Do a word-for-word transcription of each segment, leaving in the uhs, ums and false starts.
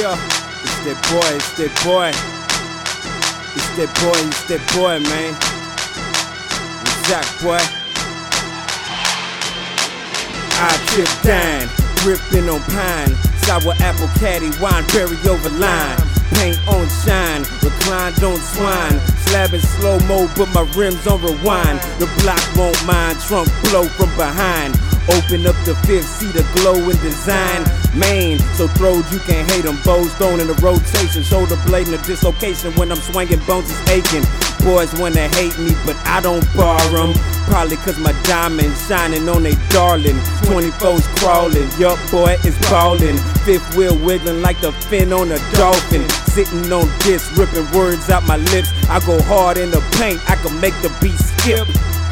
Yeah, it's that boy, it's that boy. It's that boy, it's that boy, man. Jack, boy. I tip down, gripping on pine. Sour apple caddy, wine, berry over line. Paint on shine, reclined on swine. Slabbing slow-mo, but my rims on rewind. The block won't mind, trunk blow from behind. Open up the fifth, see the glow in design. Main, so throws you can't hate them. Bows thrown in a rotation. Shoulder blade in a dislocation when I'm swinging, bones is aching. Boys wanna hate me, but I don't bar them. Probably cause my diamonds shining on they darling. twenty-fours crawling, yup boy, it's ballin'. Fifth wheel wiggling like the fin on a dolphin. Sitting on this, ripping words out my lips. I go hard in the paint, I can make the beat skip.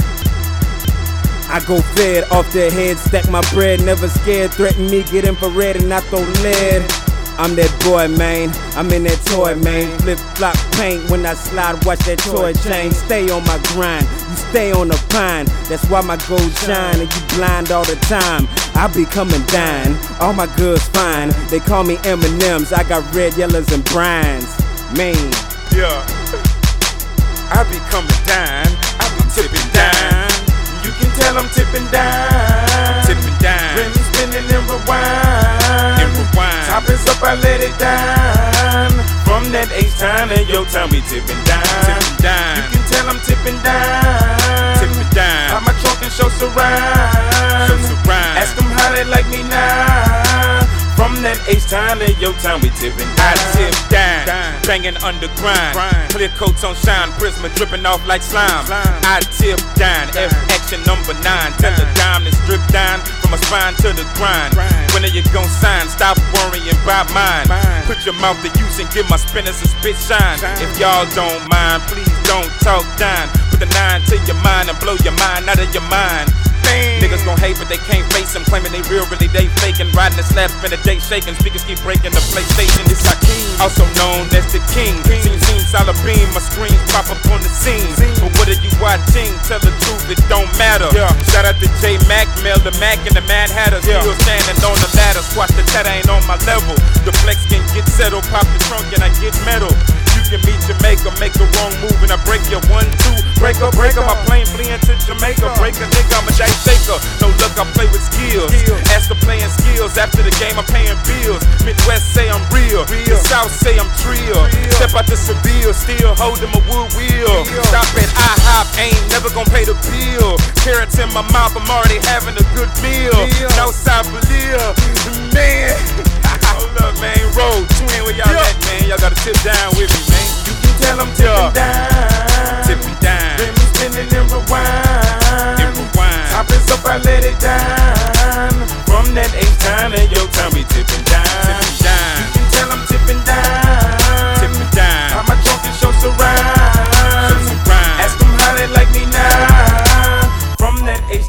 I go fed off their head, stack my bread, never scared. Threaten me, get infrared and I throw lead. I'm that boy, man, I'm in that toy, man. Flip flop paint when I slide, watch that toy chain. Stay on my grind, you stay on the pine. That's why my gold shine and you blind all the time. I be coming down, all my goods fine. They call me M and M's, I got red, yellows and brines. Man, yeah, I be coming down, I be tipping down. You can tell I'm tipping down, tipping down. Rims spinning and rewind, and rewind. Top is up, I let it down. From that H-time and your time, we tipping down, tipping down. You can tell I'm tipping down, tipping down. Pop my trunk and show surround, show surround. Ask them how they like me now. From that H-time and your time, we tipping down. I tip down, down. Banging underground. Clear coats on shine, Prisma dripping off like slime. slime. I tip down, F action number nine. Tell the dime to strip down from my spine to the grind. When are you gon' sign? Stop worrying about mine. Put your mouth to use and give my spinners a spit shine. If y'all don't mind, please don't talk down. Put the nine to your mind and blow your mind out of your mind. Niggas gon' hate but they can't face them. Claiming they real, really they faking. Riding the slab, spin a day shaking. Speakers keep breaking the PlayStation. It's Hakeem, also known as the King. Team team solid beam, my screens pop up on the scene. But what are you watching? Tell the truth, it don't matter. Shout out to J Mac, Mel the Mac and the Mad Hatter. Still standing on the ladder, squash the chatter ain't on my level. The flex can get settled, pop the trunk and I get metal. You can meet Jamaica, make a wrong move and I break your one, two. Break up, break up, my plane fleeing to Jamaica. Break a nigga, I'm a dice shaker. No luck, I play with skills. Ask the playing skills, after the game I'm paying bills. Midwest say I'm real, the South say I'm trill. Step out to Seville, still holding my wood wheel. Stop at IHOP, ain't never gonna pay the bill. Carrots in my mouth, I'm already having a good meal. No Sabalia, man. Hold up, man, roll, twin, where y'all at, man? Y'all gotta tip down with me, man. You can tell I'm tipping down.